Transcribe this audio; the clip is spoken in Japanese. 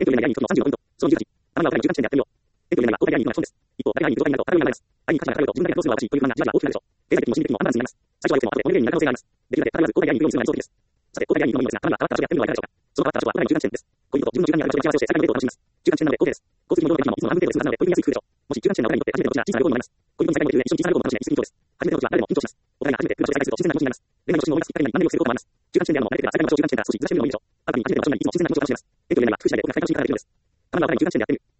エントリー内に1人の35ポイント。その20時。頭がお互いに中間地点でやってみよう。エントリー内はお互いに1の損です。一方、誰が愛に上段になると当たり前です。愛に価値が高いと自分だけがどうするのが欲しいという不安がじわじわ大きくなるでしょう。経済的にも心理的にもアンバランスになります。最初は良くても後でこのゲームになる可能性があります。できるので、必ずお互いに1の損が理想的です。さて、お互いに1のいいのですが、頭が変わった場所でやってみるのはいかがでしょうか。その変わった場所はお互いに中間地点です。ポイントと自分の時間にある場所で幸せをして、最大のデートを楽しみます。中間地点なので OK です。交通費も移動の時間もいつもの安定度で済むはずなので、ポイントに安いくるでしょう。もし中間地点のお互いにとって初めての年は小さな旅行になります。ポイントに最大の理由で一緒に小さな旅行を楽しめ、一緒に緊張です。初めての時は誰でも緊張します。お互いが初めて来る場所で再生すると新鮮な気持ちになります。恋愛の初心を思い出すきっかけになり、何でもよく成功と思います。中間地点であるのも慣れていれば、最大の場所を中間地点から少しずらしてみるのもいいでしょう。新たに初めての場所にいつも新鮮な気持ちを楽しみます。エントリー内は工夫しないでお互い楽しみ方ができるのです。頭がお互いに中間地点でやってみる。